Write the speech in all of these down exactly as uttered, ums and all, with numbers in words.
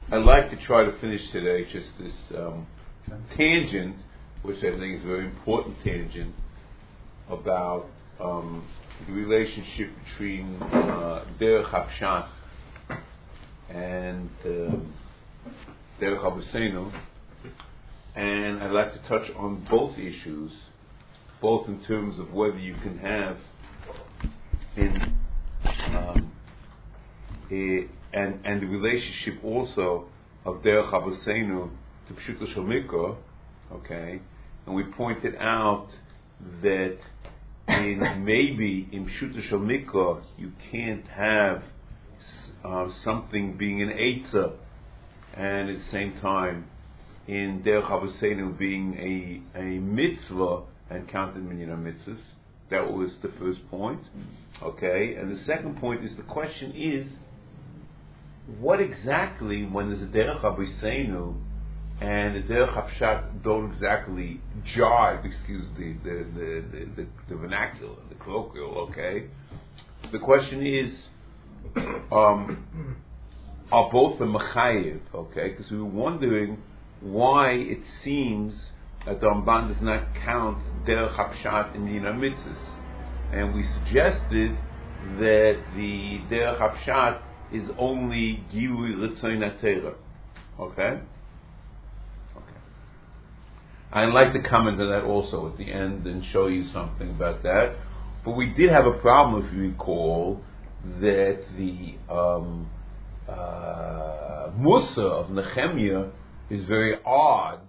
I'd like to try to finish today just this um, tangent, which I think is a very important tangent, about um, the relationship between uh, Derech HaPshat and um, Derech HaBoseinu. And I'd like to touch on both issues, both in terms of whether you can have in um, a, and and the relationship also of Derech HaBoseinu to Pshuto Shel Mikra, okay, and we pointed out that in maybe in Pshuto Shel Mikra you can't have uh, something being an Eitzah and at the same time in Derech HaBoseinu being a, a mitzvah and counted minyan mitzvahs. That was the first point. Okay, and the second point is the question is what exactly, when there's a Derech HaBoseinu and the Derech HaPshat don't exactly jive, excuse the the, the, the, the, the vernacular, the colloquial, okay? The question is, um, are both the Mechayev, okay? Because we were wondering why it seems that the Ramban does not count Derech HaPshat in the Minyan Mitzvahs. And we suggested that the Derech HaPshat is only Gilui Ritzon HaTorah. Okay? Okay. I'd like to comment on that also at the end and show you something about that. But we did have a problem, if you recall, that the um, uh, Musa of Nehemiah is very odd,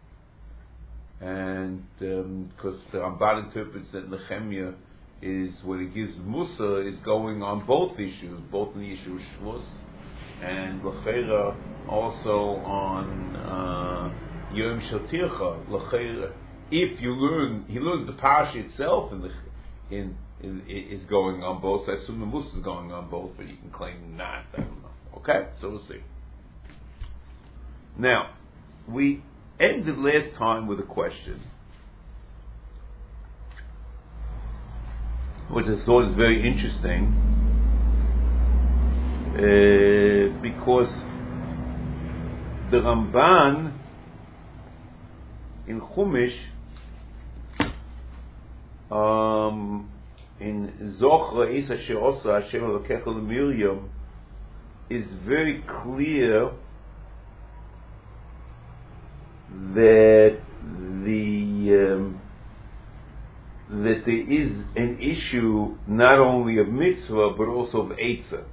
and because um, the Ramban interprets that Nehemiah is what it gives Musa is going on both issues, both in the issue of Shvus and L'cheira also on uh, Yom Shel Tircha. L'cheira, if you learn, he learns the Parsha itself in the in, in is going on both. So I assume the Musa is going on both, but you can claim not. I don't know. Okay, so we'll see. Now, we ended last time with a question, which I thought is very interesting, uh, because the Ramban in Chumash, um, in Zochra Is Asher Osa Hashem Elokecha L'Miriam, is very clear that the um, that there is an issue not only of mitzvah but also of eitzah.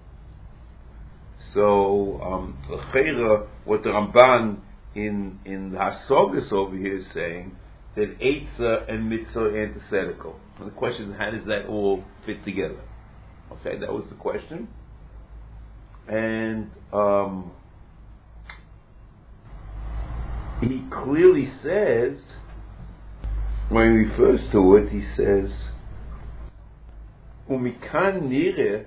So, um, what the Ramban in in the Hasogas over here is saying that eitzah and mitzvah are antithetical. And the question is, how does that all fit together? Okay, that was the question. And um, he clearly says, when he refers to it, he says, "Umikan nire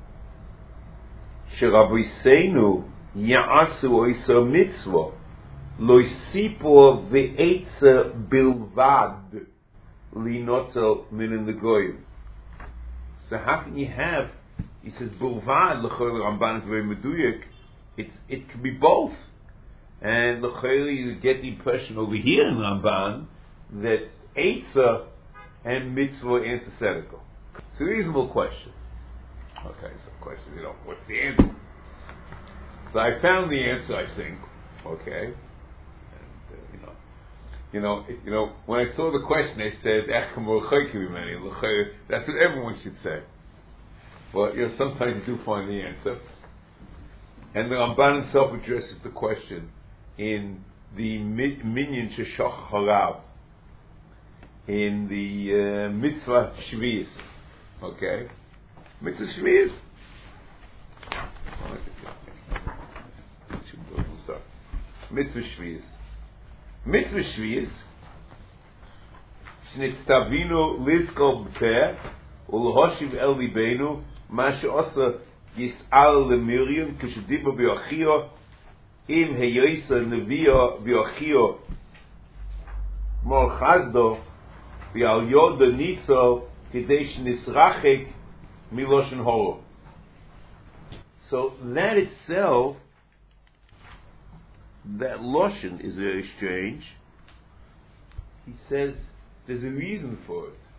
sheraboseinu ya'asu oisa mitzvah lo yisipo ve'etza bilvad linotzel min the goyim." So how can you have? He says bilvad. L'chol Ramban is very meduyek. It's it can be both. And l'chol you get the impression over here in Ramban that Eitzah and mitzvah are antithetical. It's a reasonable question. Okay, so the question, you know, what's the answer? So I found the answer, I think. Okay, and uh, you know, you know, it, you know, when I saw the question, I said, that's what everyone should say. But you know, sometimes you do find the answer. And the Ramban himself addresses the question in the Minyan Sheshach Harav, in the uh, Mitzvah Shvius. Okay? Mitzvah Shvius. Mitzvah Shvius. Mitzvah Shvius. Shnitztavinu lizkol b'peh ulhoshiv el libenu ma she'osa yis'al le'miriam k'shediba b'yochio im heyoisa nevia b'yochio mor chazdo v'al yoda nitzo k'dei shnisrachek miloshen horo. So that itself that Loshen is very strange. He says there's a reason for it.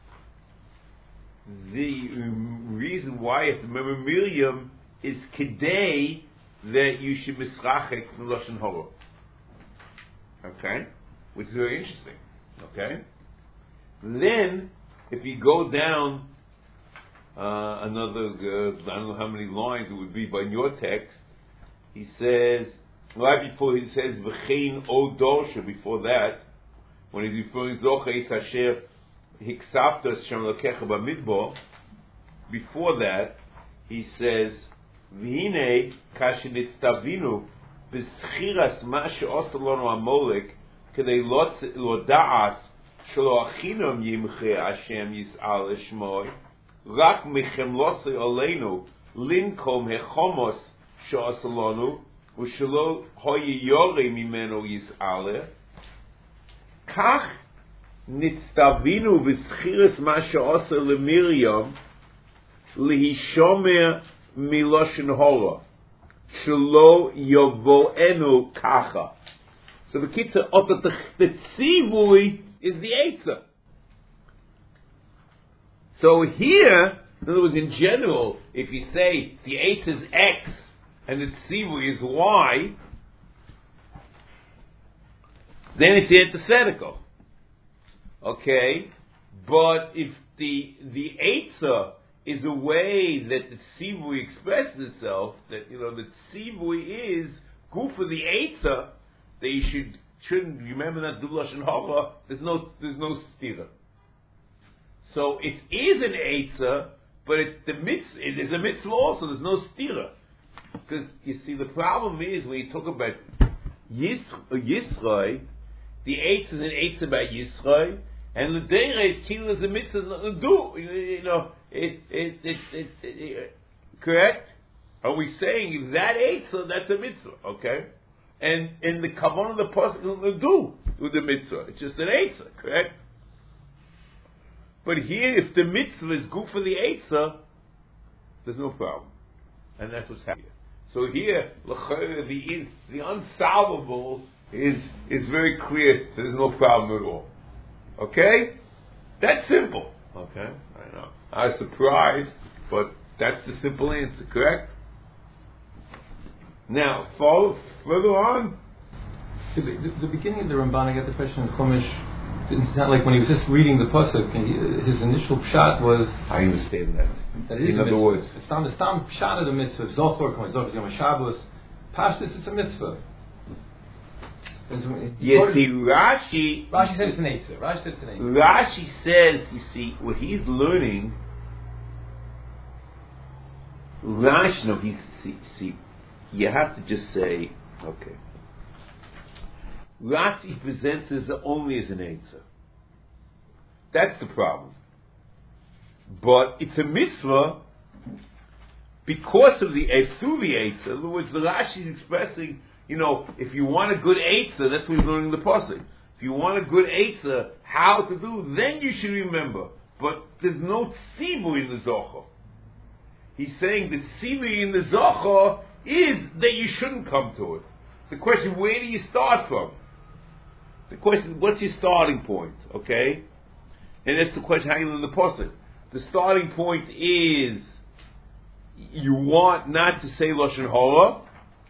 The um, reason why you have to remember Miriam is Kedei that you should misrachek from Loshen Hora. Okay? Which is very interesting. Okay? Then, if you go down uh, another, uh, I don't know how many lines it would be by your text, he says, right before he says, V'chein o dorsha, before that, when he's referring Zocha is Hasher Hiksafta Shem Lokecha Bamidbar, before that, he says, V'hine kashinit stavinu b'schiras ma she'osa lonu Amolek kedei lo da'as shelo achinam yimche Hashem yis'al eshmoi rak michem losei oleinu linkom hechomos she'osa lonu u'shelo hoye yore mimeno yis'aleh kach nitztavinu b'schiras ma she'osa leMiriam lihishomer miloshen hora shelo yovoenu kacha. So the kitza of the the tzivui is the eitzah. So here, in other words, in general, if you say the eitzah is X and the tzivui is Y, then it's antithetical. Okay, but if the the eitzah is a way that the tzivui expresses itself, that, you know, the tzivui is good for the eitzah, that you should, shouldn't remember that do lashon hara, there's no, there's no stira. So it is an eitzah, but it's the mitzvah, it is a mitzvah also, there's no stira. Because, you see, the problem is, when you talk about Yis, Yisroi, the eitzah is an eitzah about Yisroi, and the Deira is killed as a mitzvah, do, you know, It, it, it, it, it, it, correct? Are we saying that eitzah, that's a mitzvah, okay? And in the kavanah of the pasuk will do with the mitzvah. It's just an eitzah, correct? But here, if the mitzvah is good for the eitzah, there's no problem, and that's what's happening. So here, the the unsolvable is is very clear. So there's no problem at all. Okay, that's simple. Okay, I know. I was surprised, but that's the simple answer, correct? Now, follow further on. The, the, the beginning of the Ramban, I got the question in Chumash, didn't sound like when he was just reading the pasuk, and he, his initial pshat was. I understand that. That it is in a other mitzvah. words, it's not the stam pshat of the mitzvah. Zochor, Zochor, Yom Shabbos. Pashtus, it's a mitzvah. Yes, see, Rashi... Rashi said it's an eitzah. Rashi said it's an eitzah. Rashi says, you see, what he's learning... Rashi, no, he's... See, see, you have to just say, okay. Rashi presents it only as an eitzah. That's the problem. But it's a mitzvah because of the... through the eitzah. In other words, the Rashi is expressing... You know, if you want a good eitzah, that's what he's learning the pasuk. If you want a good eitzah, how to do, then you should remember. But there's no tzivui in the zochor. He's saying the tzivui in the zochor is that you shouldn't come to it. The question, where do you start from? The question, what's your starting point? Okay? And that's the question, how you learn the pasuk. The starting point is, you want not to say lashon hara.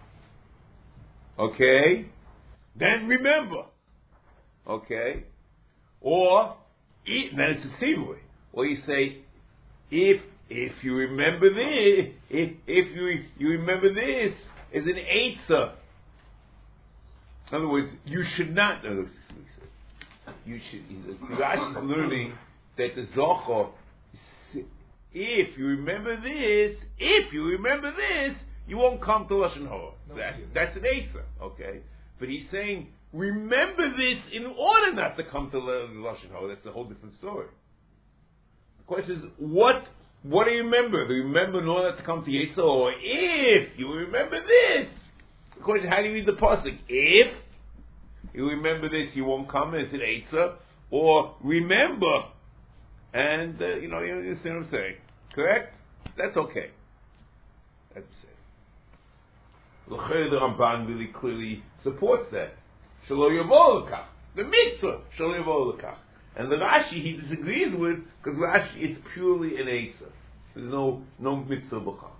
Okay, then remember. Okay, or then it's a tzivui. Or you say, if if you remember this, if if you you remember this as an eitzah. In other words, you should not. No, you should. Rashi is learning that the zochor. If you remember this, if you remember this. You won't come to lashon hara. No, that, that's an eitzah, okay? But he's saying, remember this in order not to come to lashon hara. That's a whole different story. The question is, what what do you remember? Do you remember in order to come to eitzah, or if you remember this? The question is, how do you read the pasuk? If you remember this, you won't come as an eitzah, or remember, and uh, you know, you understand what I'm saying, correct? That's okay. That's it. The Ramban really clearly supports that. Shelo yavo lekach. The mitzvah, shelo yavo lekach. And the Rashi he disagrees with, because Rashi it's purely an eitzah. There's no, no mitzvah b'cham.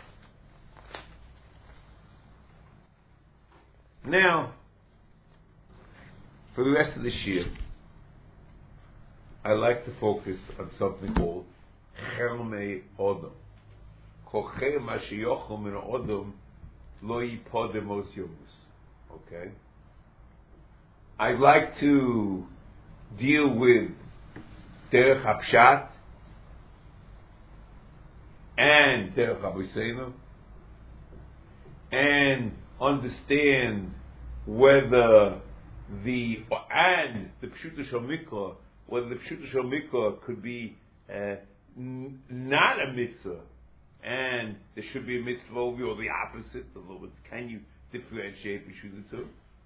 Now, for the rest of this year, I like to focus on something called Chelmei Odom. Kochei Mashiyochel Min Odom Lo Yipodem Mos Yomus. Okay? I'd like to deal with Derech HaPshat and Derech HaBoseinu and understand whether the and the Pshuta Shel Mikra, whether the Pshuta Shel Mikra could be uh, n- not a mitzvah, and there should be a mitzvah over, or the opposite. A little bit. Can you differentiate between the two?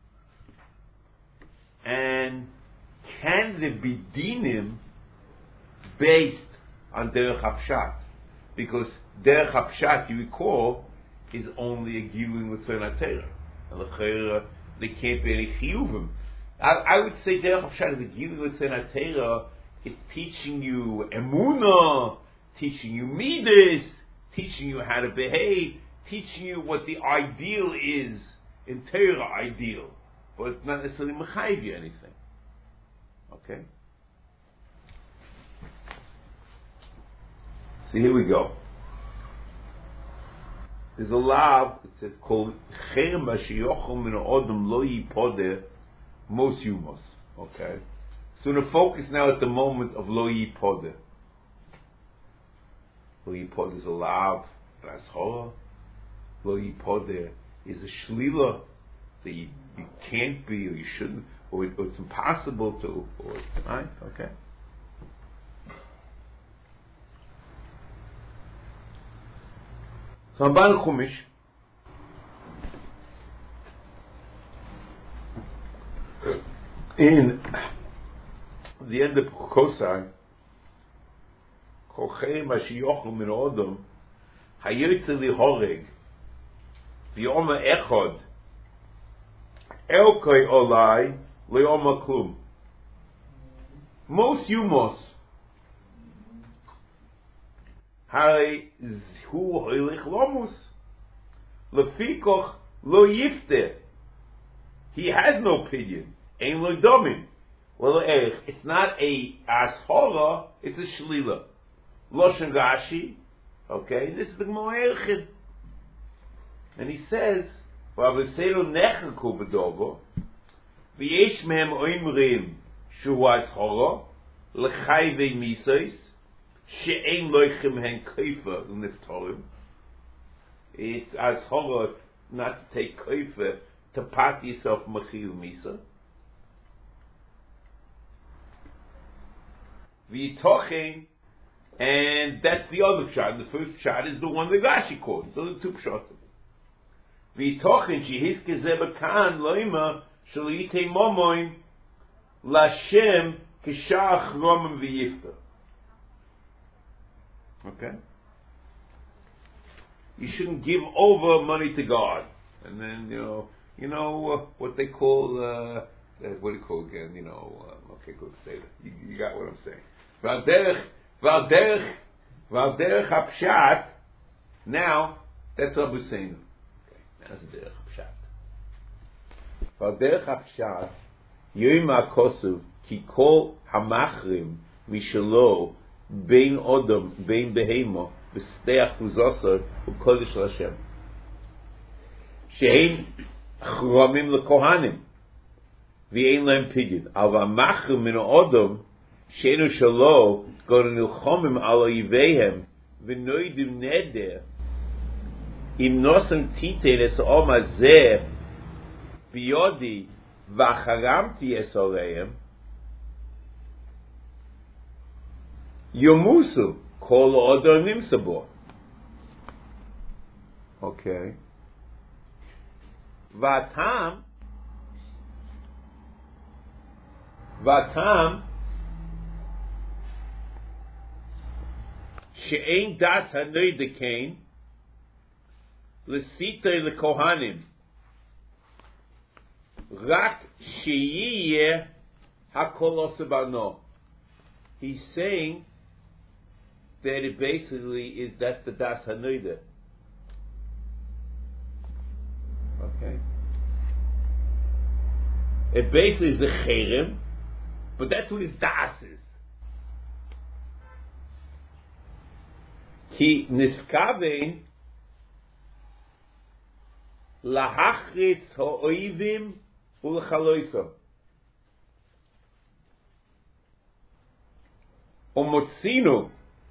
And can there be dinim based on Derech HaPshat? Because Derech HaPshat, you recall, is only a giving with Tzon HaTorah. And the there can't be any chiyuvim. I, I would say Derech HaPshat is a giving with Tzon HaTorah is teaching you emunah, teaching you midas, teaching you how to behave, teaching you what the ideal is in Torah ideal. But it's not necessarily mechayiv you anything. Okay? So here we go. There's a law that says called Cher Mashiyochel Min Odom Lo Yipodeh Mos Yumos. Okay? So the focus now at the moment of Lo Yipodeh. Lo Yipodeh is a law, an ashora. Lo Yipodeh is a shlila that you, you can't be, or you shouldn't, or, it, or it's impossible to, or right? Okay. So Ramban Chumash in the end of Kosai, Kochei Mashiyochel Min Odom Hayirtze Lihoreg V'Yoma Echod Elkei Olai Le'Oma Klum Mos Yumos Hari Hu Hoilich Lomus Lefikoch Lo Yifte. He has no opinion. Ein Lo Domim. Well, it's not a ashora, it's a shlila. Loshen Rashi, okay, this is the Gemara Erchid. And he says, V'aveselu nechaku b'dovo, v'yesh mehem oimrim shu ashora, l'chayvei misos, she'ein loichem hen koifa u'niftorim. It's ashora not to take koifa, to pat yourself machil misa. V'yitochen, and that's the other shot. The first shot is the one that Rashi quotes. So the two shots. V'yitochen shehiske zebakan loima shalite momoin lashem kishach romim v'yifta. Okay. You shouldn't give over money to God, and then you know, you know uh, what they call uh, what do you call again? You know, uh, okay, good, say that. You, you got what I'm saying. V'alderech, v'alderech, v'alderech hapshat. Now that's what we're saying. Okay, that's a derech hapshat. V'alderech hapshat, yoim ha'kosuv ki kol hamachrim mishalo bein odom bein behemo v'steach uzosar u'kodesh l'Hashem she'ein chromim lekohanim v'ein lehem pidyon al v'amachrim min odom she'enu shalo goren nilchomim al oivehem v'noidim neder im nosem titein es om hazeh biyodi v'acharamti es oleihem yomusu kol odor nimsabo. Okay. Vatam Vatam she'ein das hanoidekain L'sitay l'kohanim. Rak sheyiyeh hakol osebano. He's saying that it basically is that's the das hanoida. Okay. It basically is the cherem, but that's what his das is. Ki niskavein lahachris ha'oivim ulchaloisam. Omotzinu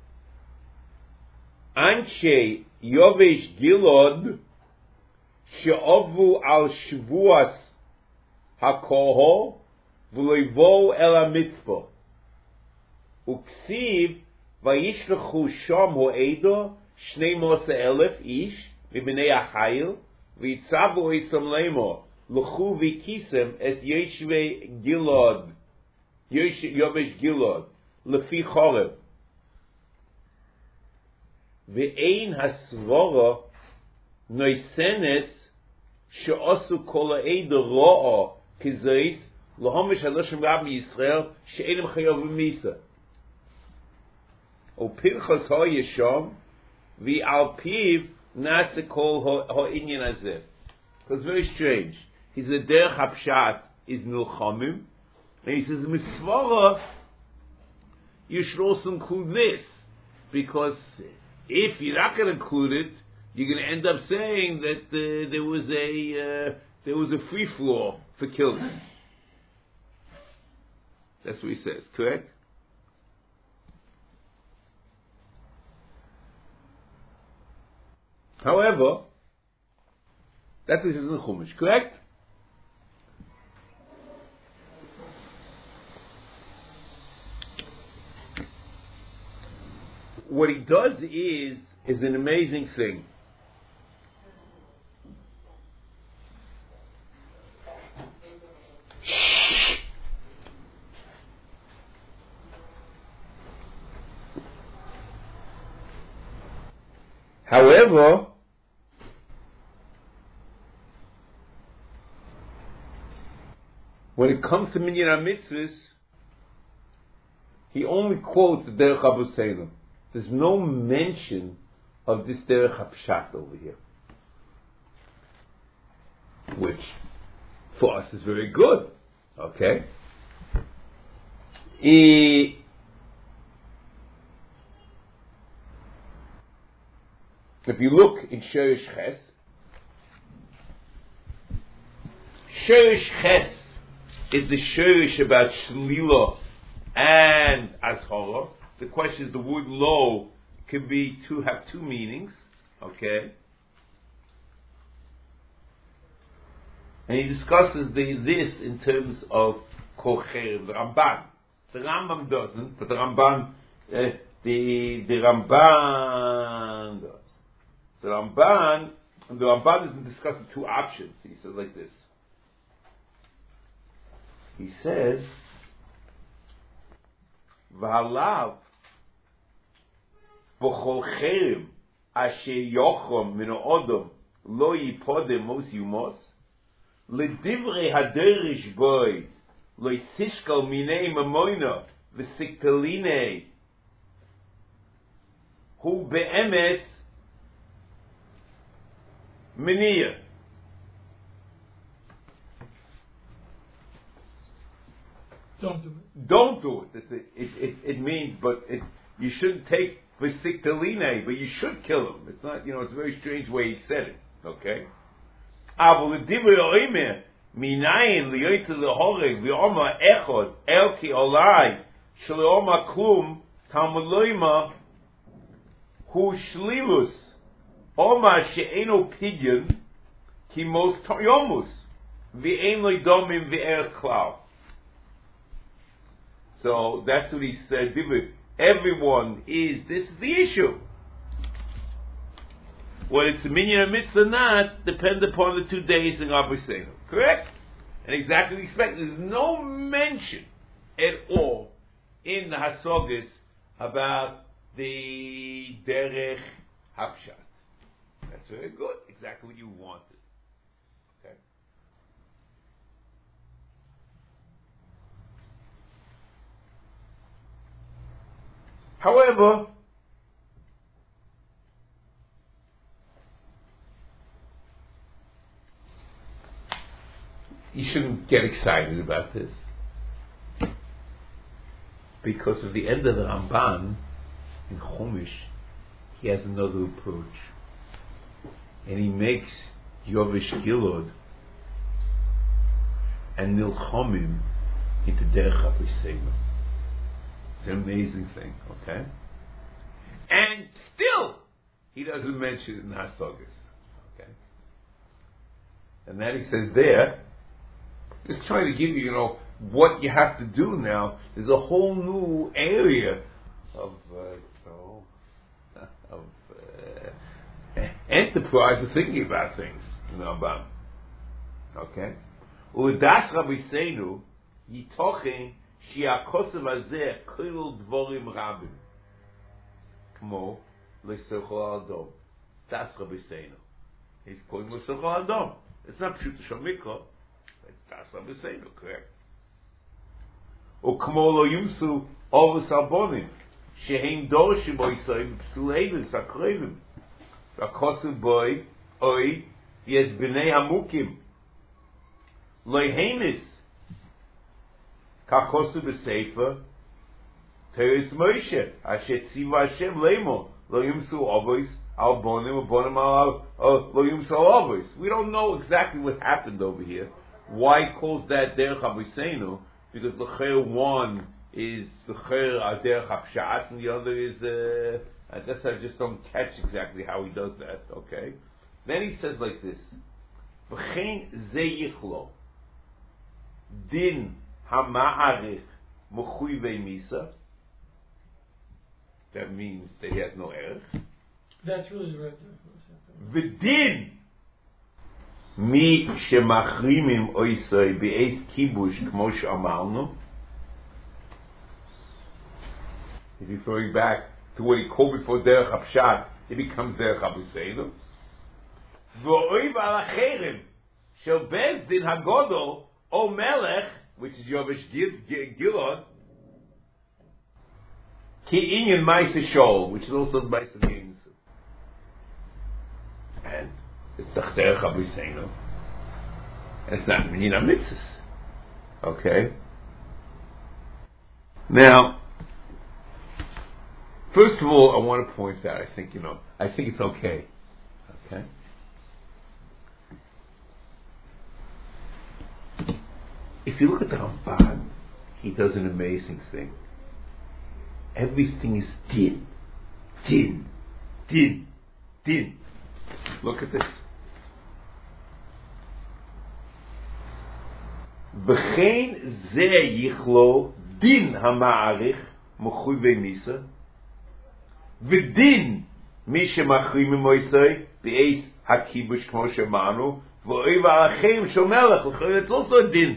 anshe yovesh gilod she'ovu al shvuas hakoho v'loivo el hamitzvah uksiv vayishlechu sham ho'edo shnei mose elef ish mibnei achayil v'yitzavu isam lemo l'chu v'kisem es yeshve gilod yovesh gilod lefi chorev ve'ein hasvora noisenes she'osu kol ha'edo ro'o kizeis lohomish haloshim rabbi Yisrael she'enim chayav v'misa o pinchas ha'yesham v'al piv nasa kol ha'inyan hazeh. Because very strange. He's a derech hapshat is milchamim, and he says misvara you should also include this, because if you're not going to include it, you're going to end up saying that uh, there was a uh, there was a free floor for killing. That's what he says, correct? However, that's what he says in the Chumash, correct? What he does is is an amazing thing. However, when it comes to Minyan HaMitzvahs, he only quotes the Derech Abuseinu. There's no mention of this Derech HaPshat over here, which for us is very good. Okay? E- if you look in Sherish Ches, Sherish Ches is the Sherish about Shlila and Azhara. The question is, the word lo can be to have two meanings, okay? And he discusses the, this in terms of kocher, the Ramban. The Rambam doesn't, but the Ramban, uh, the the Ramban does. The Ramban, and the Ramban isn't discussing two options. He says like this. He says, "V'halav v'chol cherem asher yochom min ha'odom lo yipodem mos yumos ledivrei haderish boy lo yisishkal minei mamoina v'siktalinei hu be'emes miniya." Don't do it. Don't do it. It, it, it, it means, but it, you shouldn't take v'siktaline, but you should kill him. It's not, you know, it's a very strange way he said it. Okay? Avol l'divrei oimer minayin liyoytze lehoreg v'oma echod el ki olai shleoma klum talmud loima hu shlilus oma she'eno pidyon ki mos yomus v'ein lo domim v'erech klal. So that's what he said. Everyone is, this is the issue. Whether it's a minyan mitzvah or not depends upon the two days in Abuseinu. Correct? And exactly expect. There's no mention at all in the Hasogas about the derech hapshat. That's That's very good. Exactly what you wanted. Okay. However, you shouldn't get excited about this, because at the end of the Ramban in Chumash, he has another approach, and he makes Yovesh Gilad and Nilchomim into Derech HaBeseinu. It's an amazing thing, okay? And still, he doesn't mention it in Hasagas, okay? And then he says there, just trying to give you, you know, what you have to do now. There's a whole new area of, uh, oh, of uh, enterprise of thinking about things, you know, about, okay? U'das Rabbeinu yitochen she'akosav hazeh kol dvorim rabim kmo le'sochol adom. Das Rabbeinu. He's calling le'sochol adom. It's not pshuta shomikra. It's das Rabbeinu, correct? U'kmo lo yumsu ovus abonim she'heim dorshim oisayim psuleivis akrevim v'akosav boy oi yes b'nei hamukim Loihemis kachosu b'sefer Teres Moshe Asher tziva Hashem leimo lo yumsu avos al bonim or bonim al lo yumsu al avos. We don't know exactly what happened over here. Why he calls that Derech HaBeseinu? Because the Cher one is the Cher Derech HaPshat and the other is uh, I guess I just don't catch exactly how he does that. Okay. Then he says like this: V'chein ze yichlo Din hama'arich mechuyvei misa. That means that he has no erech. That's really right. V'din mi shemachrimim oisei be'ez kibush kmo she'amalnu. He's referring back to what he called before Derech HaPshat. It becomes Derech HaBeseinu. V'oiv al ha'cherem shel bez din hagodol O Melech, which is Yovesh Gilad, Ki Inyan Maisa Shol, which is also the Maisa Games. And it's Derech HaBeseinu. And it's not Minyan HaMitzvos. Okay? Now, first of all, I want to point out, I think, you know, I think it's okay. Okay? If you look at the Ramban, he does an amazing thing. Everything is din, din, din, din. Look at this. V'chein ze yichlo din hama'arich mechuyvei misa v'din mi shemachrim moisei be'ez hakibush kmo shemanu v'oiv alachem shomelech. It's also a din.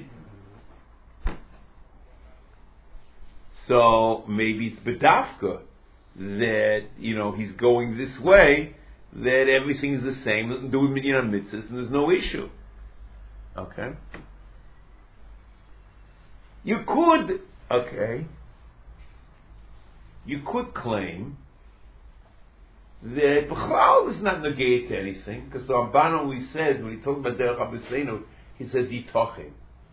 So maybe it's bedafka that, you know, he's going this way, that everything is the same, nothing to do with Minyan HaMitzvos, and there's no issue. Okay? You could, okay, you could claim that B'chlal is not negate to anything, because the Ramban always says, when he talks about Derech HaBeseinu, he says Yitochen.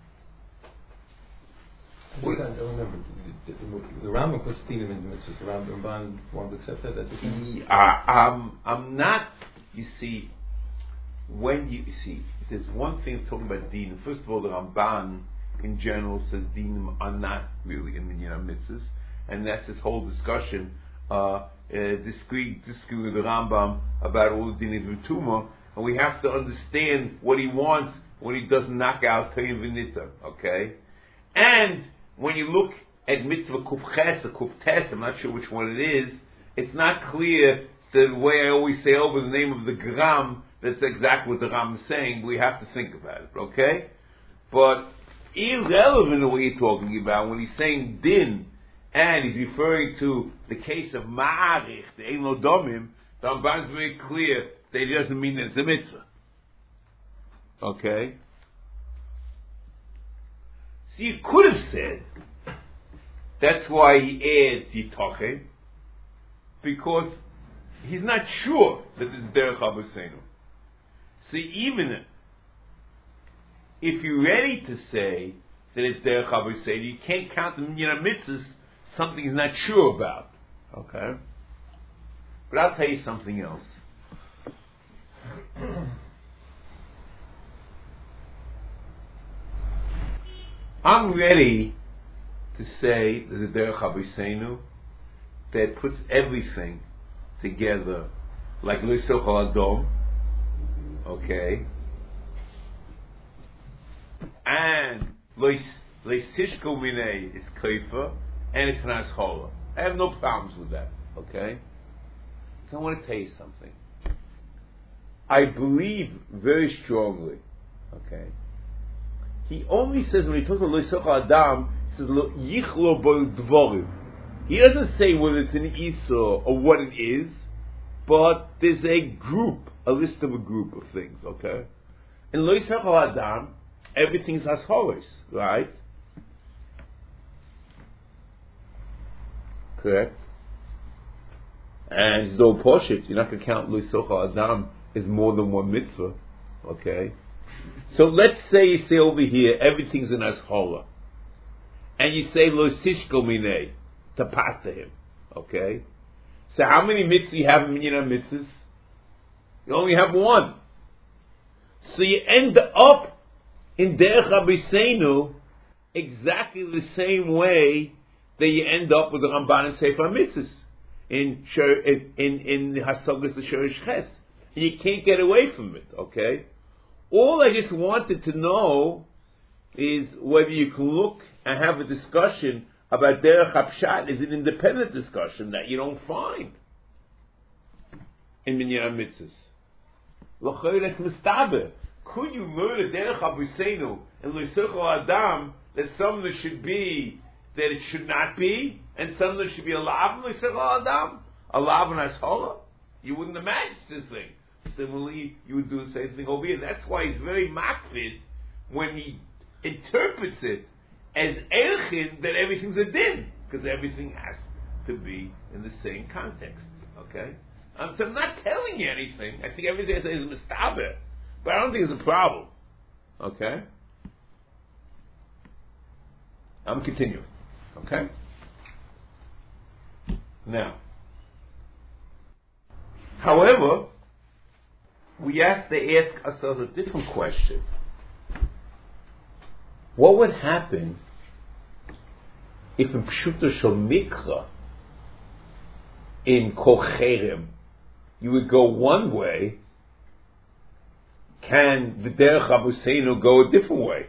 I don't remember. The, the, the Rambam puts Dinim in the mitzvahs. The Ramban won't accept that. That's okay. Yeah, I'm, I'm not. You see, when you, you see, there's one thing talking about Dinim. First of all, the Ramban in general says Dinim are not really in Minyan HaMitzvos, and that's this whole discussion. Uh, uh, discrete, discrete with the Rambam about all the Dinim V'tumah, and we have to understand what he wants when he doesn't knock out Tayim V'nita. Okay, and when you look at mitzvah kufches or kuftes, I'm not sure which one it is, it's not clear the way I always say over the name of the gram, that's exactly what the Ram is saying. We have to think about it, okay? But irrelevant to what you're talking about, when he's saying din, and he's referring to the case of ma'arich, the ein lo domim, the Ramban is very clear that it doesn't mean that it's a mitzvah. Okay? So you could have said, that's why he adds Yitoche, because he's not sure that it's Derech Abosenu. So even if you're ready to say that it's Derech Abosenu, you can't count the minyan mitzvahs something he's not sure about. Okay? But I'll tell you something else. I'm ready to say there's a Derech Abosenu that puts everything together, like Lo Yisochel Adom, okay, and Lo Yisishko Minei is Kaifa, and it's Nas Chola. I have no problems with that, okay? So I want to tell you something. I believe very strongly, okay? He only says, when he talks about Lo Yisochel Adam, he says, Lo Yichlo Bo Dvorim. He doesn't say whether it's an Isur or what it is, but there's a group, a list of a group of things, okay? In Lo Yisochel Adam, everything's Hasholos, right? Correct? And Zol Poshit, you're not going to count Lo Yisochel Adam as more than one mitzvah, okay? So let's say you say over here, everything's in Hashola, and you say Lo Sishko Minei, to pata him, okay? So how many mitzvahs you have in Minyan mitzvahs? You only have one. So you end up in Derech Abosenu exactly the same way that you end up with the Ramban and Sefer Mitzvahs in in in, in Hasagas Shorish Ches. And you can't get away from it, okay? All I just wanted to know is whether you can look and have a discussion about Derech HaPshat is an independent discussion that you don't find in Minyan Mitzvahs. L'chayr that's mistaber. Could you learn a Derech Abosenu and Lo Yisochel Adam that some of there should be that it should not be, and some of there should be a lav and Lo Yisochel Adam, a lav and Hashola? You wouldn't imagine this thing. Similarly, you would do the same thing over here. That's why he's very makpid when he interprets it as erchin that everything's a din, because everything has to be in the same context. Okay, um, so I'm not telling you anything. I think everything I say is mistaber, but I don't think it's a problem. Okay, I'm continuing. Okay, now, however, we have to ask ourselves a different question. What would happen if in Pshuto Shel Mikra, in Kocherem, you would go one way, can the Derech Abosenu go a different way?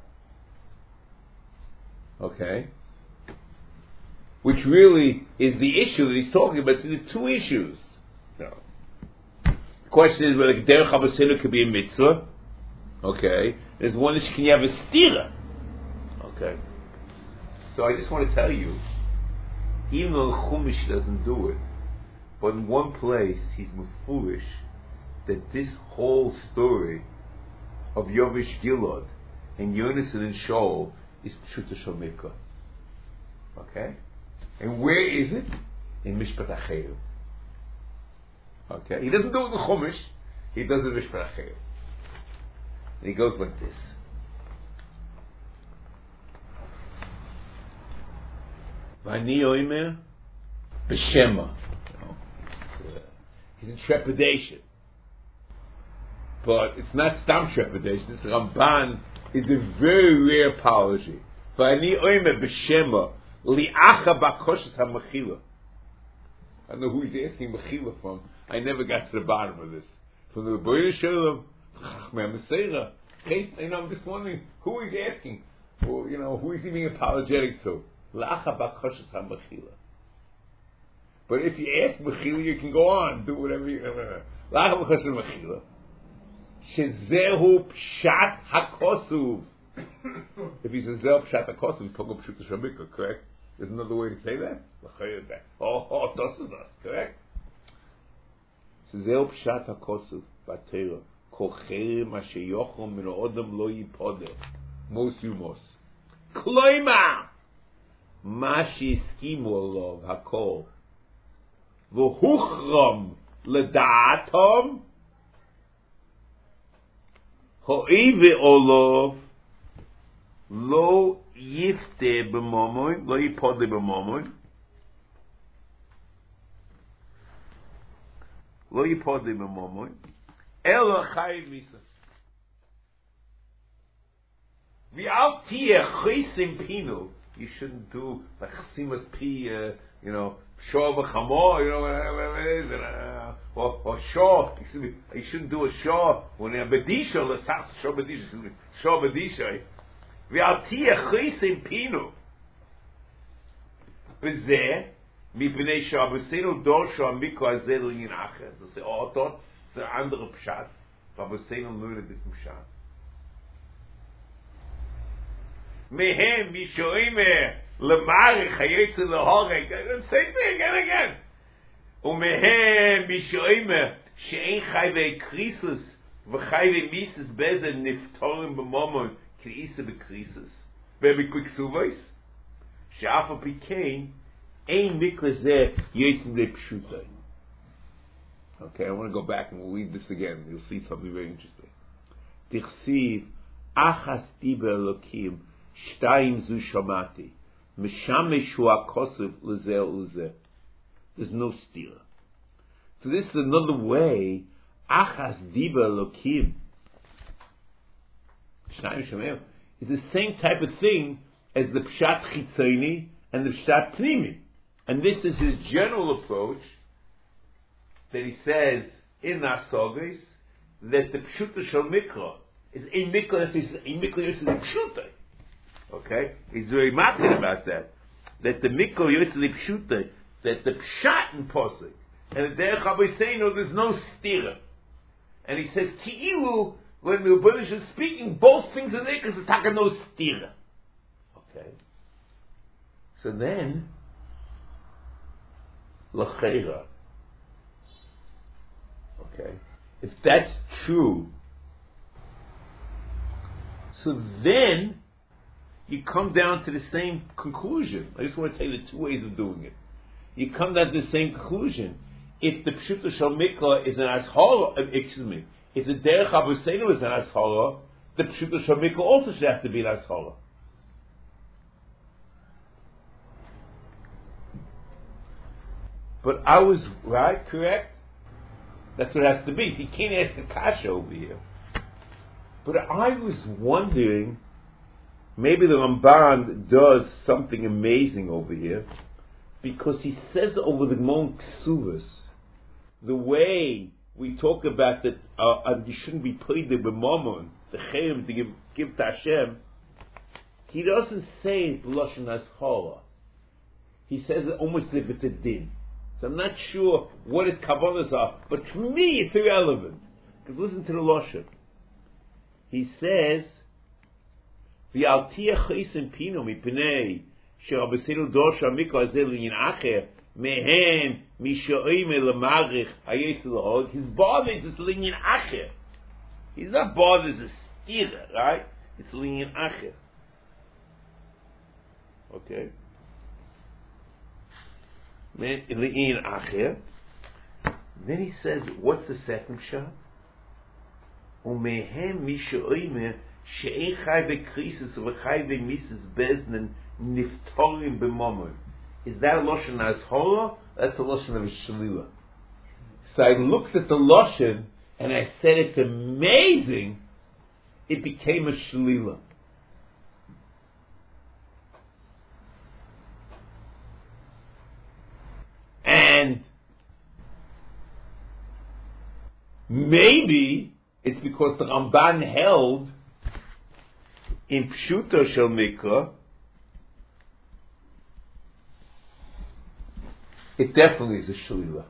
Okay? Which really is the issue that he's talking about. There are two issues. No. The question is whether Derech Abosenu could be a mitzvah. Okay? There's one issue, can you have a stira? Okay? So I just want to tell you, even though Chumash doesn't do it, but in one place he's foolish that this whole story of Yovish Gilad and Yonasan and Shaul is Pshuto Shel Mikra. Okay? And where is it? In Mishpat Acheru. Okay? He doesn't do it in Chumash, he does it in Mishpat Acheru. And he goes like this. V'ani oimer b'shema. He's in trepidation. But it's not stam trepidation. This Ramban is a very rare apology. V'ani oimer b'shema li'acha b'koshas ha'mechila. I don't know who he's asking mechila from. I never got to the bottom of this. From the Rebbeinu Shalom, Chachmei Meseira. You know, I'm just wondering who he's asking. Or, you know, who is he being apologetic to? But if you ask Mechila, you can go on, do whatever you want. Shezehu Pshat HaKosuv. If he says Zehu Pshat HaKosuv, he's talking about Pshuto Shel Mikra, correct? There's another way to say that? Oh, oh, das is us, correct? Zeu pshat hakosuf b'Torah. Kol cherem asher yochom min ha'odam lo yipodeh. Mos yumos. Kloima. Ma she'eskimu alav hakol. V'huchram l'da'atom. Ho'ive olav. Lo yifte b'mamon. Lo yipodeh b'mamon. Lo yipodeh b'mamon. Ela chayiv misa. V'al tiyeh chisim pinu. You shouldn't do like chasimas pi, uh, you know, shor v'chamor, you know, whatever it is, and, uh, or, or shor, excuse me, you shouldn't do a shor when you're bedisha, l'sas shor bedisha, excuse me, shor bedisha. V'al tiyeh chisim pinu. V'zeh, mi b'nei sh'abusenu dor sh'amiko azeh l'yin acher. So say, oh, dort, it's an andere pshat, v'abusenu learn a different pshat. Mehem bishoime lemarich hayetz lehorek. Same thing again and again. Umehem bishoime she'ein chayvei krisus v'chayvei mises bezen niftorim b'momon kriisa b'krisus. Ve'b'kwiksuvos she'afa pikein ein mikra zeh yetzim le'pshutai. Okay, I want to go back and we'll read this again. You'll see something very interesting. Tichsiv achas diber elokim Shtayim zu shamati. Mishamesh hu hakosuf lezeh ulezeh. There's no stira. So this is another way. Achas diba elokim. Shtayim shameim is the same type of thing as the pshat chitzoni and the pshat pnimi. And this is his general approach that he says in Nasogis that the pshuta shel mikra is a mikra that is a mikra that is a pshuta. Okay, he's very matir about that. That the mikro yotzei pshuta, that the pshat in posuk and the derech haboseinu, there's no stira. And he says ki'ilu when the Rebbeinu is speaking, both things are there because the taka no stira. Okay. So then, l'cheira. Okay, if that's true, so then you come down to the same conclusion. I just want to tell you the two ways of doing it. You come down to the same conclusion. If the pshuta shel mikra is an ashara, excuse me, if the derech haboseinu is an ashara, the pshuta shel mikra also should have to be an ashara. But I was right, correct? That's what it has to be. He can't ask the kasha over here. But I was wondering, maybe the Ramban does something amazing over here, because he says over the Gemara Ksuvas, the way we talk about that, uh, and you shouldn't be paid the b'mamon, the cherem to give, give to Hashem, he doesn't say it b'lashon hashara. He says it almost as if it's a din. So I'm not sure what his kavanas are, but to me it's irrelevant. Because listen to the lashon. He says, "V'al tiach chisim pinu mipnei she'abesinu dor shamikra azeh l'yin acher mehen mishoime lemarich hayes l'hod." His bothers is l'yin acher. He's not bothers a stira, right? It's l'yin acher. Okay. L'yin acher. Then he says, what's the second shot? Umehem mishoime she'ein chai v'krisis v'chai v'mises beznen niftorim b'momon. Is that a lashon ashara? That's a lashon of a shalila. So I looked at the lashon and I said it's amazing. It became a shalila. And maybe it's because the Ramban held in Pshuto Shel Mikra, it definitely is a Shalila.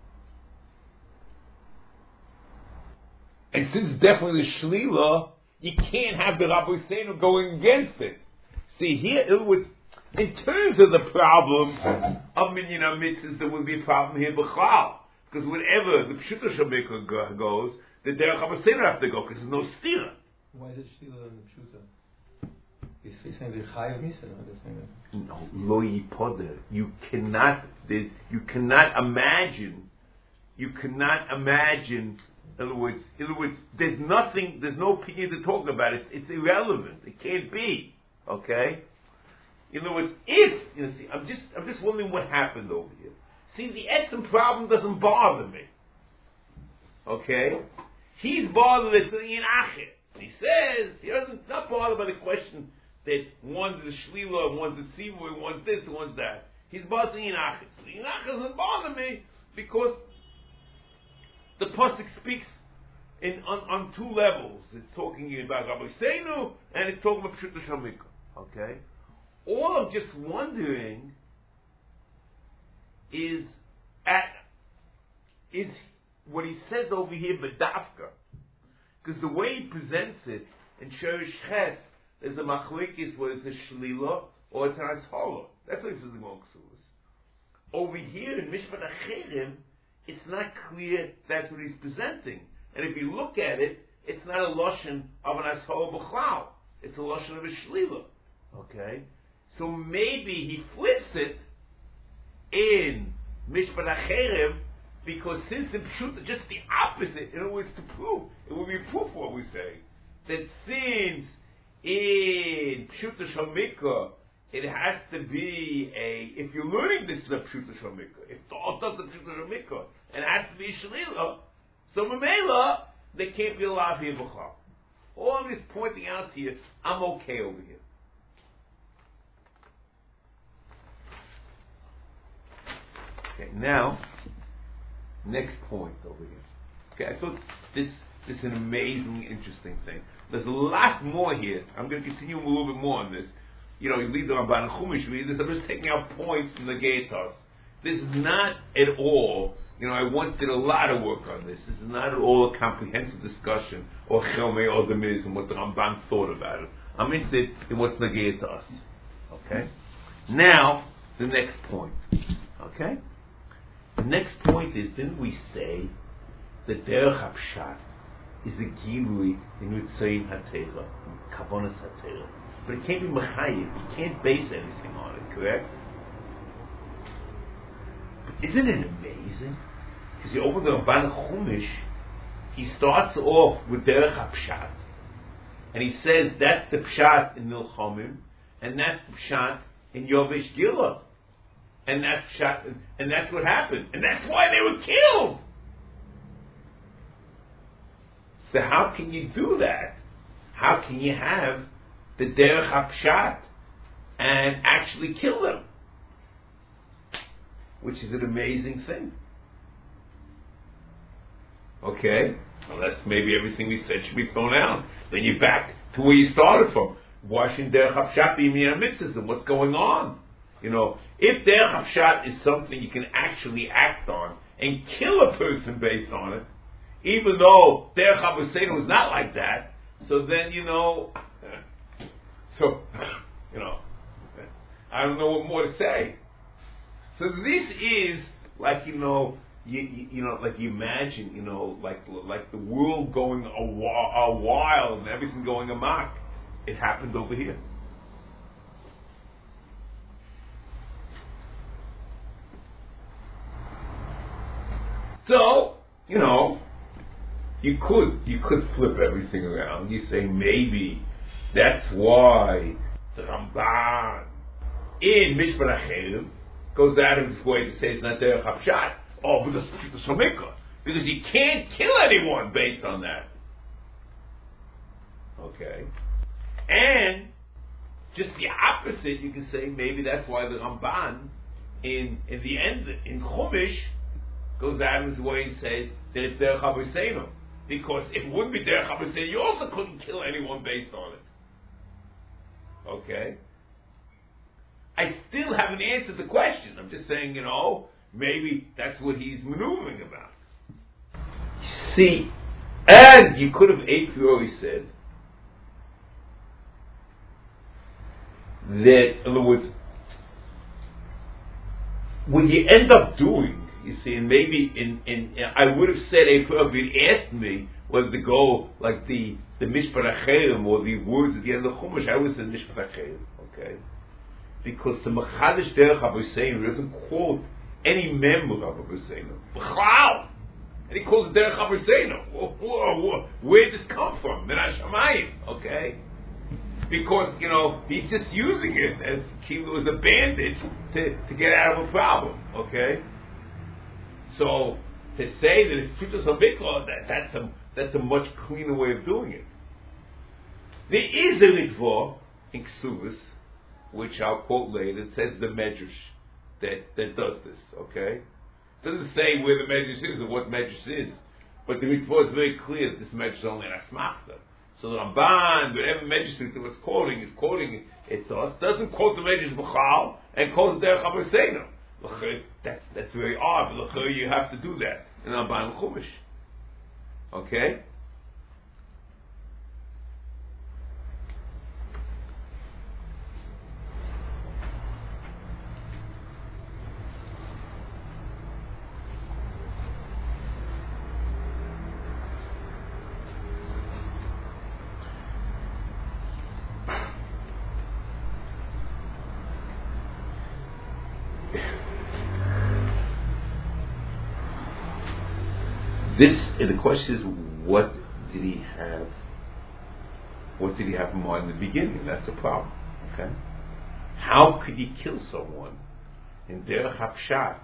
And since it's definitely a Shalila, you can't have the Rabbi Seinu going against it. See, here, it was, in terms of the problem of Minyan HaMitzvahs, there would be a problem here, B'chal. Because whenever the Pshuta Shamika go, goes, the Derech HaBaseinu have to go, because there's no stira. Why is it Shtila and the Pshuta? He's, he's saying the Chayav Misa, no? They're saying that. No, lo yipoder. You cannot, there's, you cannot imagine, you cannot imagine, in other words, in other words, there's nothing, there's no opinion to talk about it. It's irrelevant. It can't be. Okay? In other words, if, you know, see, I'm just, I'm just wondering what happened over here. See, the etzem problem doesn't bother me. Okay? He's bothered at something in Acher. He says, he doesn't, not bothered by the question that one's a shlila, one's a tzivur, one's this, one's that. He's bothered in Acher. So in Acher doesn't bother me because the pasuk speaks in, on, on two levels. It's talking about Rabbi Seinu and it's talking about Pshuta Shamika. Okay? All I'm just wondering is at is what he says over here, B'dafka. Because the way he presents it in Sherish Ches, there's a machlekes where it's a shlila or it's an ashola. That's what he says in Goksus. Over here in Mishpat Acherim, it's not clear that's what he's presenting. And if you look at it, it's not a lashon of an ashola b'chlal. It's a lashon of a shlila. Okay? So maybe he flips it in Mishpat Acherim, because since in Pshuta, just the opposite, in other words, to prove, it will be proof of what we say, that since in Pshuta Shamika, it has to be a, if you're learning this in a Pshuta Shamika, if the Otat of Pshuta Shamika, and it has to be a Shalila, so Mamela, there can't be a lav here b'chal. All I'm just pointing out to you, I'm okay over here. Okay, now, next point over here. Okay, I thought this, this is an amazing, interesting thing. There's a lot more here. I'm going to continue a little bit more on this. You know, you leave the Ramban Chumash, read this. I'm just taking out points from the Geitas. This is not at all, you know, I once did a lot of work on this. This is not at all a comprehensive discussion or Chelmei or the Miz and what the Ramban thought about it. I'm interested in what's the Geitas. Okay? Now, the next point. Okay? The next point is, didn't we say that Derech HaPshat is a Gilui in Ritzayin HaTeira, Kavonas HaTeira. But it can't be Mechayiv. You can't base anything on it, correct? But isn't it amazing? Because you open the Ramban Chumash, he starts off with Derech HaPshat, and he says that's the Pshat in Milchomim, and that's the Pshat in Yovesh Gilad. And that's shot, and that's what happened, and that's why they were killed. So how can you do that? How can you have the derech hapshat and actually kill them? Which is an amazing thing. Okay, unless maybe everything we said should be thrown out. Then you're back to where you started from. Why shouldn't derech hapshat be mina mitzvahs? And what's going on? You know, if derech hapshat is something you can actually act on and kill a person based on it, even though derech habaseinu is not like that, so then, you know, so, you know, I don't know what more to say. So this is like, you know, you, you, you know, like you imagine, you know, like like the world going a, a wild and everything going amok. It happened over here. So, you know, you could you could flip everything around. You say maybe that's why the Ramban in Mishpat Acherim goes out of his way to say it's not derech hapshat. Oh, but the Somikah, because you can't kill anyone based on that. Okay, and just the opposite, you can say maybe that's why the Ramban in in the end in Chumash goes out of his way and says that it's derech habaseinu, because if it wouldn't be derech habaseinu, you also couldn't kill anyone based on it. Okay, I still haven't answered the question. I'm just saying, you know, maybe that's what he's maneuvering about. See, and you could have a priori said that, in other words, what you end up doing You see, and maybe in, in, in I would have said if you'd asked me whether to go like the the Mishpat HaCherim or the words at the end of the Chumash, I would have said Mishpat HaCherim, okay? Because the Machadish Derech Abosenu doesn't quote any member of Abosenu. B'chlal! And he calls it Derech Abosenu. Whoa, whoa, whoa. Where did this come from? Min HaShamayim, okay? Because, you know, he's just using it as Kilo as a bandage to, to get out of a problem, okay? So, to say that it's Pshutos HaMikvah, that, that's a, that's a much cleaner way of doing it. There is a Mikvah in Ksuvas, which I'll quote later. It says the Medrash that, that does this, okay? It doesn't say where the Medrash is or what Medrash is, but the Mikvah is very clear that this Medrash is only an Asmachta. So the Ramban, whatever Medrash that was quoting, is quoting it to us, doesn't quote the Medrash B'chal, and quotes Derech Abosenu. That's, that's very odd, but you have to do that in Ramban Chumash. Okay? This, the question is, what did he have? What did he have in mind in the beginning? That's a problem. Okay, how could he kill someone in derech hapshat?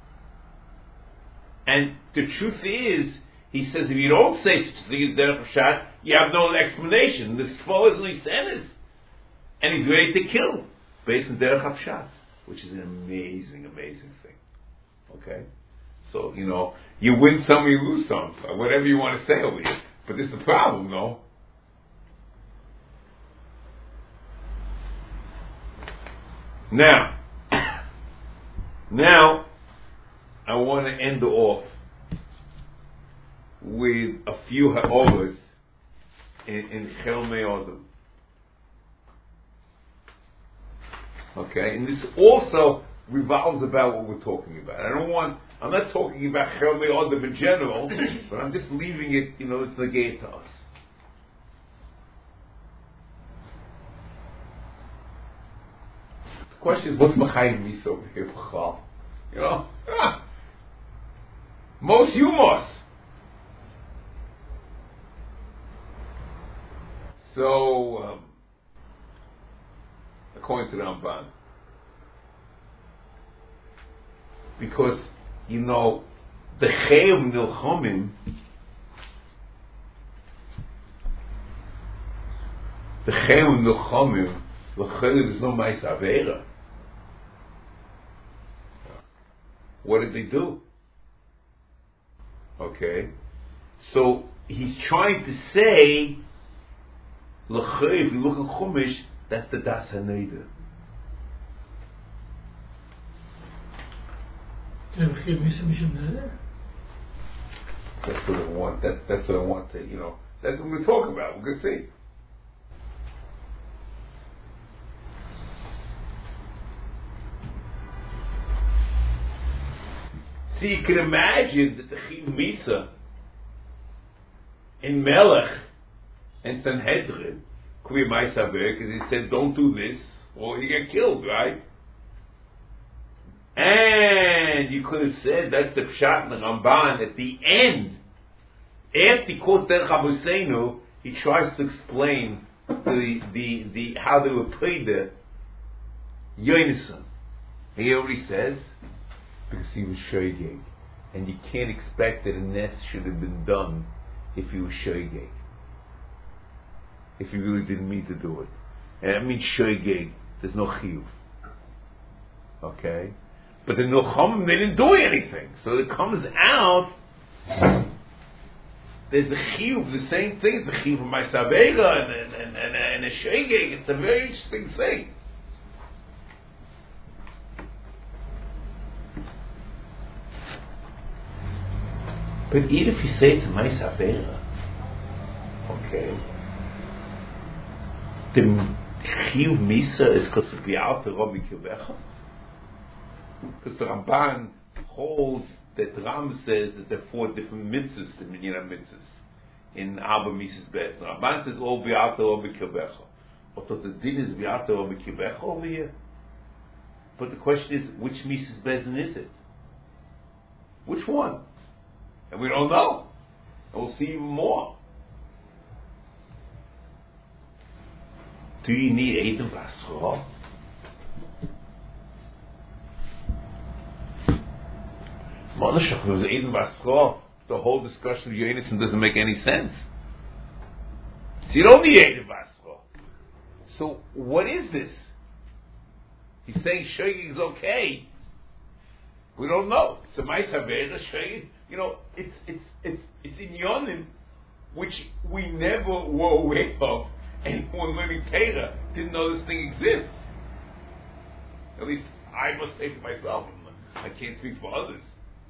And the truth is, he says, if you don't say such a thing as derech hapshat, you have no explanation. The sfo is lisenis, and he's ready to kill based on derech hapshat, which is an amazing, amazing thing. Okay. So, you know, you win some, you lose some, or whatever you want to say over here. But this is the problem, no? Now, now, I want to end off with a few ha'olas in, in Chelmei Odom. Okay, and this also revolves about what we're talking about. I don't want, I'm not talking about Chelmei Odom in general, but I'm just leaving it, you know, it's negate to us. The question is, what's behind me so here? You know? Ah, most you must. So, um, according to the Ramban, because, you know, the Chayim Nilchomim, the Chayim Nilchomim, the Chayim is no Mais Avera. What did they do? Okay, so he's trying to say, L'chayim, if you look at Chumash, that's the Das HaNeder. That's what I want. That's that's what I want to. You know. That's what we're talking about. We're gonna see. See, you can imagine that the Chiyuv Misa in Melech and Sanhedrin could be my saber because he said, "Don't do this, or you get killed." Right? And you could have said that's the Pshat in the Ramban at the end. After he quotes Derech Abosenu, he tries to explain the the the how they were played the Yonason. He already says because he was shoygeg, and you can't expect that a nest should have been done if he was shoygeg. If he really didn't mean to do it, and that means shoygeg. There's no chiyuv. Okay. But the Nilchomim, they didn't do anything. So it comes out, there's the chiyuv, the same thing as the chiyuv of my Savega and, and, and, and a shegeg. It's a very interesting thing. But even if you say it's my Savega, okay, the chiyuv misa is because of the outer Rabbi Kirbecha. Because the Ramban holds that the Rambam says that there are four different mitzvahs in Minyan mitzvahs in Abba Mises Bez. The Ramban says all bi'ata or b'kirbecha. But the din is bi'ata or b'kirbecha over here. But the question is, which Mises Bezin is it? Which one? And we don't know. And we'll see even more. Do you need Eidim Vasra? If it was Eidim Vasra, the whole discussion of Yonason doesn't make any sense. So you don't need Eidim Vasra. So what is this? He's saying Shogeg is okay. We don't know. It's a Ma'is Havera, Shogeg. You know, it's it's it's it's in Yonim, which we never were aware of, and when learning Torah, didn't know this thing exists. At least I must say for myself. I can't speak for others.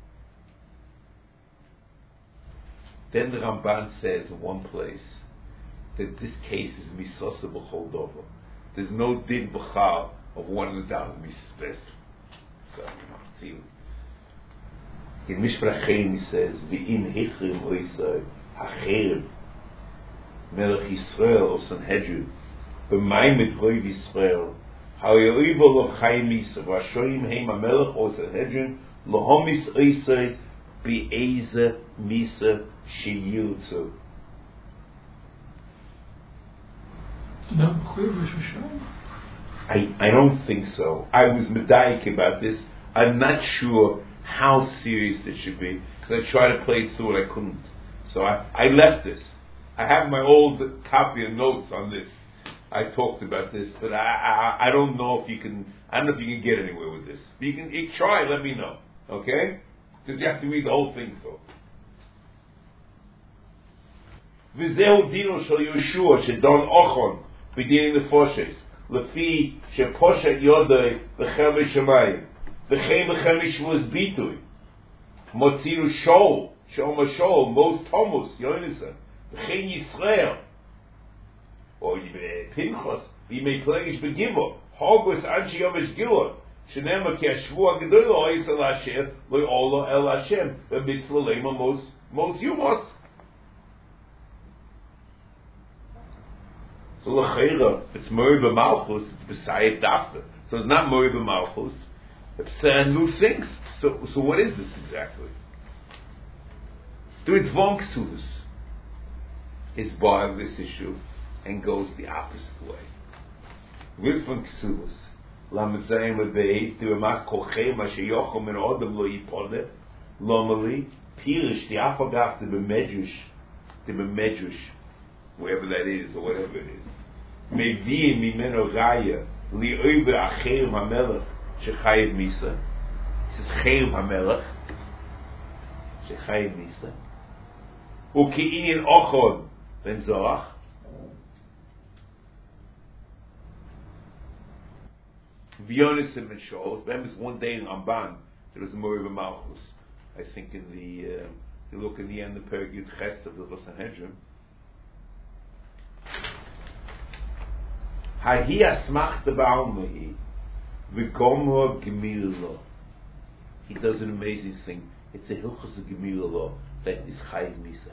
Then the Ramban says in one place that this case is misosa b'chol dover. There's no din b'chal of one in a thousand mises best. So, you know, see. In Mishprachim he says, "V'im hichrim oisai hacherim melech Yisrael of Sanhedrin b'mayim etroiv Yisrael ha'yoivo lo chayim misa v'ashoyim heim hamelech of Sanhedrin lohomis oisai b'eiza misa sheyirtzu." I, I don't think so. I was medayik about this. I'm not sure how serious it should be, because I tried to play it through and I couldn't. So I, I left this. I have my old copy of notes on this. I talked about this, but I, I I don't know if you can. I don't know if you can get anywhere with this. You can you try. Let me know. Okay? Because you have to read the whole thing through. V'zeu dino shel Yeshua shedon ochon b'dinin nefoshes lefi sheposhet yodei v'chem v'shamayim v'chem v'chem v'shvus bitui motziru shol shoma shol mos tomus yoinisa v'chem Yisrael or Pinchas v'imei plegish begivo hogos anshi yomesh gilon shenema ki ashvu agedol lo'is el Hashem lo'olo el Hashem v'mitzvah lema mos mos yumos. So l'cheira, it's Moriba Malchus, it's B'sayet Dafta. So it's not Moriba Malchus, it's uh, new things. So, so what is this exactly? Do it von Ksuvas is bar this issue and goes the opposite way. With von Ksuvas, Lamatzayim Lebe'ez, do a mas kolchem, ashe yochom min odem lo yipodeh, lomali, pirish, the afagaf, the b'medrush, the b'medrush, wherever that is, or whatever it is. Mevi'im mimeno raya li'oiver acherim hamelech shechayiv misa. It says cherim hamelech shechayiv misa. U'ki'inyin ochon ben zorach. V'yonis and Meshol. Remember, one day in Ramban there was a Moriba Malchus. I think in the uh, you look in the end of the Perek Yud Ches of the Sanhedrin. Hahi asmach the ba'almahi v'gomor gemilo. He does an amazing thing. It's a hilchos of gemilo that is chayiv misa.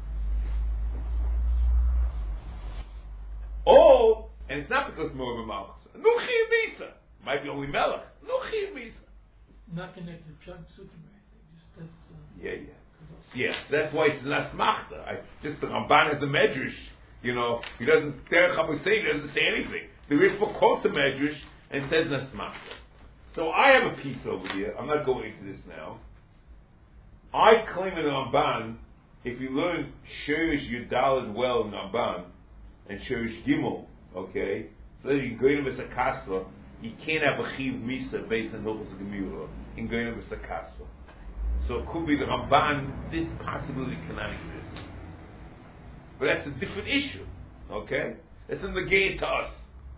Oh, and it's not because more of a malchus. No chayiv misa. Might be only melech. No chayiv misa. Not connected to Pshat Psukim, right? Just that's. Uh, yeah, yeah. Yes, that's why it's not smachta. I just the Ramban has the medrash. You know, he doesn't. Derech HaMosei doesn't say anything. The Rishba quotes the medrash and says nasmachta. So I have a piece over here. I'm not going into this now. I claim in Ramban, if you learn Shirish Yudalad well in Ramban and Shirish Gimel, okay, so that you can go into Misakasva, you can't have a Chiv Misa based on Hilchos Gemila in going into Misakasva. So it could be the Ramban, this possibility cannot exist. But that's a different issue, okay? It's in the gate to us.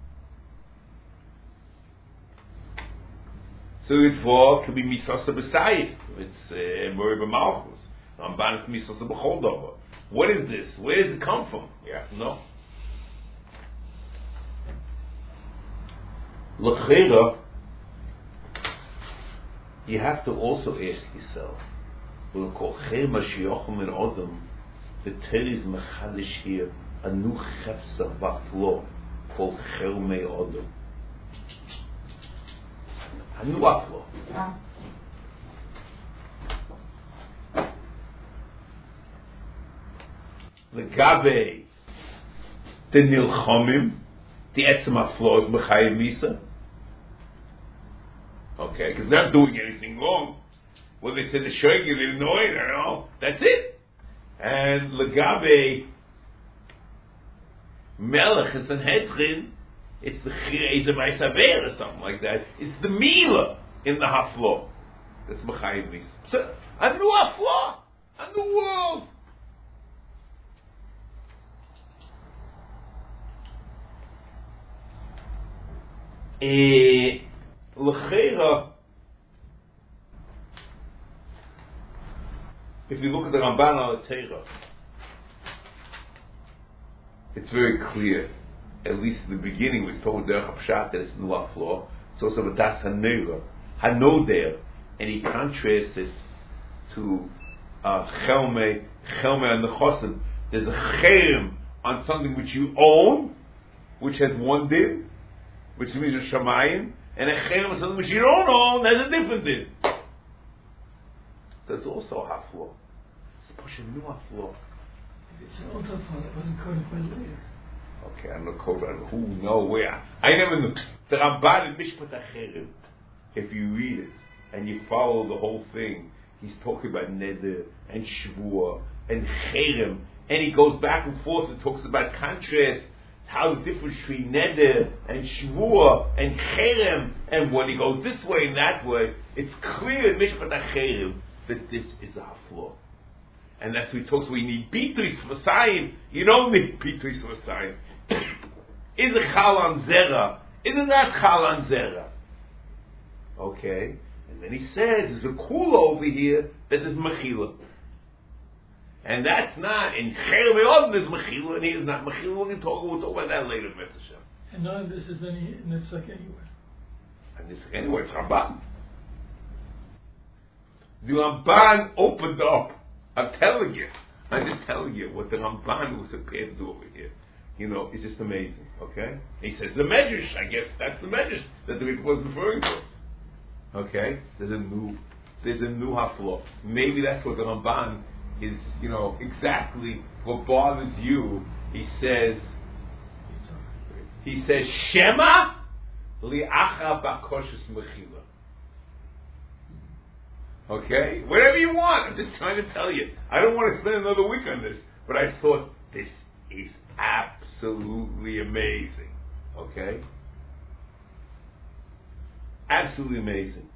So it for could be Misasa B'Sayif. It's Moriba Malchus. Ramban is Misasa B'Choldova. What is this? Where does it come from? You have to know. L'chera, you have to also ask yourself, We'll call Cher Mashiachim and Odom. The Torah is mechadish here a new chefsa v'aflo called Cher Me Odom. A new aflo. The Gabe, the Nilchomim, the Etzem aflo is mechayev misa. Okay, because they're not doing anything wrong. Well, they said the shoyger, they didn't know it, I don't know. That's it. And Legabe Melech and Sanhedrin, it's the Chireza Maisaver or something like that. It's the Mila in the Haflo. That's Mechayiv Misa. So, a new Haflo, a new world. Eh, L'cheira, if you look at the Ramban al Teira, it's very clear. At least in the beginning, we told Derech Pshat that it's Nuach Law. It's also Vadas Hanera, Hanoder, and he contrasts it to uh, Chelme, Chelme and the Chosim. There's a Cherem on something which you own, which has one din, which means a Shamayim, and a Cherem on something which you don't own, has a different din. There's also a Haflo. It's pushing new Haflo. It's also fun. It wasn't codified later. Okay, I'm not codified. Who know where? I never knew. The Ramban in Mishpat HaCherem, if you read it and you follow the whole thing, he's talking about Neder and Shvua and Cherem, and he goes back and forth and talks about contrast, how the difference between Neder and Shvua and Cherem, and when he goes this way and that way, it's clear in Mishpat HaCherem that this is a haflo. And that's what he talks about. We need bitris for sign. You don't need bitris for sign. Is a chal on zera? Isn't that chal on zera? Okay. And then he says, there's a kula over here that is mechila. And that's not, in Cher Me'od there's mechila, and he is not mechila. We're going to talk, we'll talk about that later, Mister Shem. And none of this is any nitzak anywhere. And this, anyway, it's Ramban. The Ramban opened up. I'm telling you. I'm just telling you what the Ramban was prepared to do over here. You know, it's just amazing. Okay? He says the medrash. I guess that's the medrash that the Rebbe was referring to. Okay? There's a new, there's a new haflo. Maybe that's what the Ramban is. You know, exactly what bothers you. He says. He says Shema li'acha bakoshes mechila. Okay? Whatever you want. I'm just trying to tell you. I don't want to spend another week on this, but I thought this is absolutely amazing. Okay? Absolutely amazing.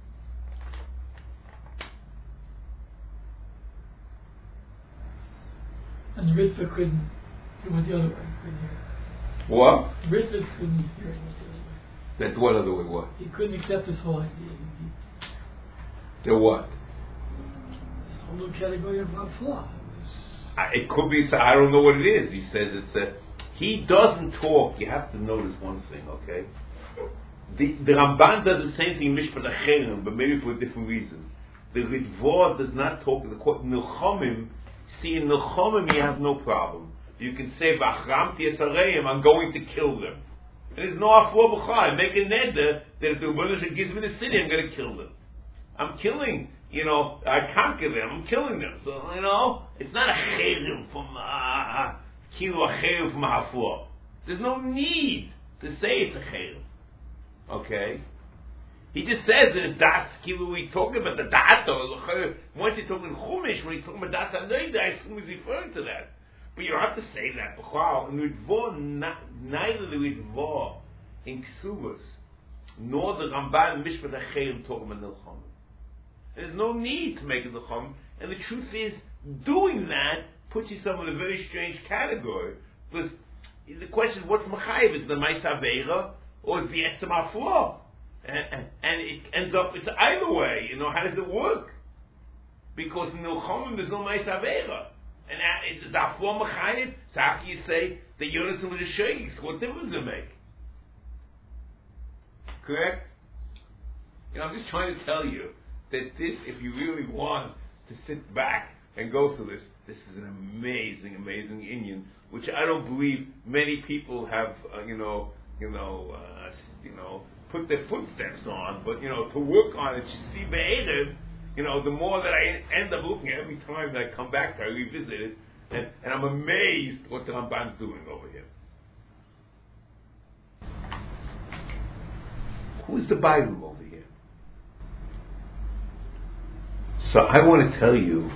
And the Ritva couldn't, he went the other way. Couldn't hear it. What? The Ritva couldn't hear it. Went the other way. That what other way? What? He couldn't accept this whole idea. He, The what? This whole new category of flaw. Uh, it could be, I don't know what it is. He says it's a, he doesn't talk. You have to notice one thing, okay? The, the Ramban does the same thing in Mishpat HaCherem, but maybe for a different reason. The Ritva does not talk, the quote, Nilchomim. See, in Nilchomim you have no problem. You can say, V'achramti esareim, I'm going to kill them. And there's no aflo b'chai. Make a neder that if the Rebbeinu gives me the city, I'm going to kill them. I'm killing, you know, I conquer them, I'm killing them. So, you know, it's not a cherem from, kilo uh, a cherem from a haflo. There's no need to say it's a cherem. Okay? He just says that it's das kilo, we talking about the dato. Once you're talking chumish, when he's talking about das anoida, I assume he's referring to that. But you don't have to say that. And Ritva, neither the Ritva in Ksubas, nor the Ramban and Mishpat HaCherem talking about Nilchom. There's no need to make it Nilchom. And the truth is, doing that puts yourself in a very strange category. Because the question is, what's Machayev? Is it the Ma'is Aveira or is the Etzem HaFlo? And, and it ends up, it's either way. You know, how does it work? Because in Nilchom, there's no Ma'is Aveira. And it's Aflo Machayev. So how can you say that Yonasan was a sheikhs? What difference does it make? Correct? You know, I'm just trying to tell you that this, if you really want to sit back and go through this. This is an amazing, amazing Indian, which I don't believe many people have, uh, you know, you know, uh, you know, put their footsteps on. But you know, to work on it, you see, be'erev, you know, the more that I end up looking at every time that I come back, I revisit it, and, and I'm amazed what the Ramban's doing over here. Who is the Bible over here? So I want to tell you,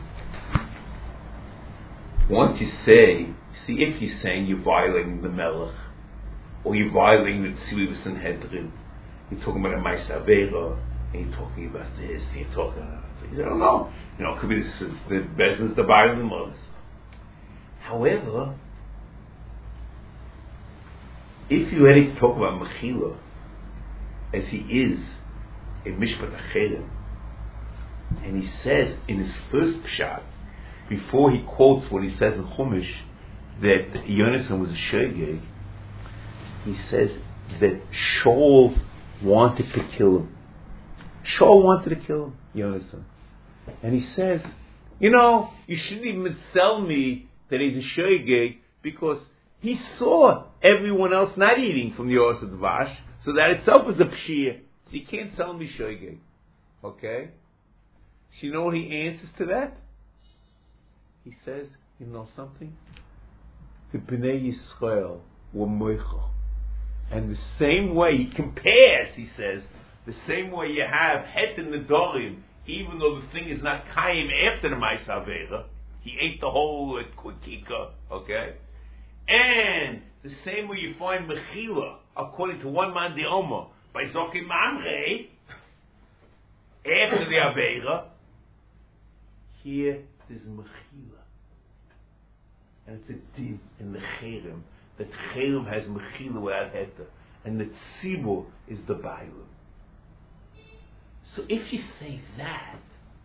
once you say, see, if you're saying you're violating the Melech, or you're violating the Tzivus and Hedrin, you're talking about a Ma'aseh Avera, and you're talking about this, and you're talking about that. So you say, oh no, you know, it could be this is the best is the Bible and all this. However, if you already talk about Mechila, as he is in Mishpat Acherem, and he says in his first pshat, before he quotes what he says in Chumash, that Yonatan was a shogeg, he says that Shaul wanted to kill him. Shaul wanted to kill him, Yonatan. And he says, you know, you shouldn't even tell me that he's a shogeg, because he saw everyone else not eating from the Oros of Dvash, so that itself is a pshir. So you can't tell me shogeg. Okay? So you know what he answers to that? He says, you know something? The Bnei Yisrael were moichel. And the same way, he compares, he says, the same way you have het in the dorim, even though the thing is not kaim after the Ma'aseh Avera, he ate the whole uh, kika, okay? And the same way you find Mechila, according to one man the Omer, by Zokim Mamre, after the Avera, here there's Mechila. And it's a din in the Cherem, that Cherem has Mechila without Heta, and the Tzibur is the Bailam. So if you say that,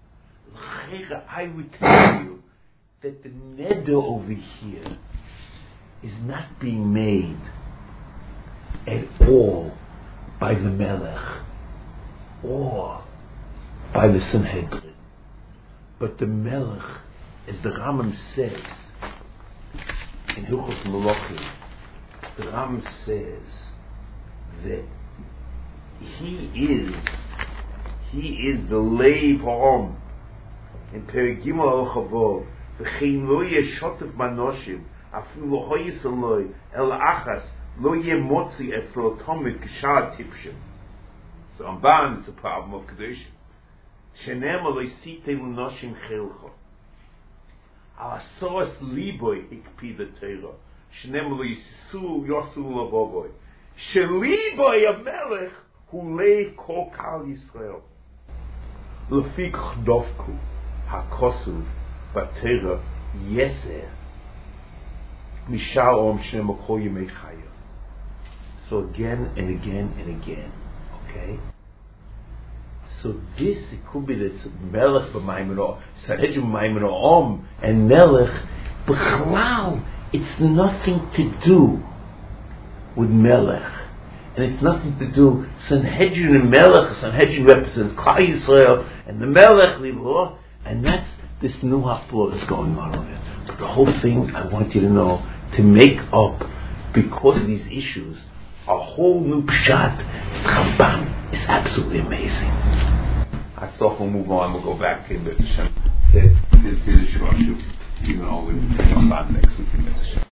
I would tell you that the neder over here is not being made at all by the Melech or by the Sanhedrin, but the Melech, as the Rambam says in Hilchos Melachim, the Rambam says that he is he is the Leiv Ha'om in Perek Gimel Al-Chavov, v'chein lo yeshotef manoshim afilu lo hoyis aloi el achas lo yemotzi etzlo tomit k'shar tipshim. So Ramban is a problem of Kedushin. Shenem aloi sitei l'noshim chelcho al asoas liboy ikpida teira shenem aloi yisisu yosu lavovoy sheliboy amelech hu lei kol kal Yisrael lefik chdovku hakosuv batera yeser mishal om shnem akol yemei chaya. So again and again and again, okay? So this, it could be that Melech b'maimon Sanhedrin b'maimon Om and Melech, b'chalal, it's nothing to do with Melech. And it's nothing to do, Sanhedrin and Melech, Sanhedrin represents Klal Yisrael, and the Melech, Livor, and that's this new hafla that's going on over there. But the whole thing, I want you to know, to make up, because of these issues, a whole new pshat, Ramban, is absolutely amazing. I thought we'll move on, we'll go back to Mitzvah. This is Shuvah, even though we'll come back next week in Mitzvah.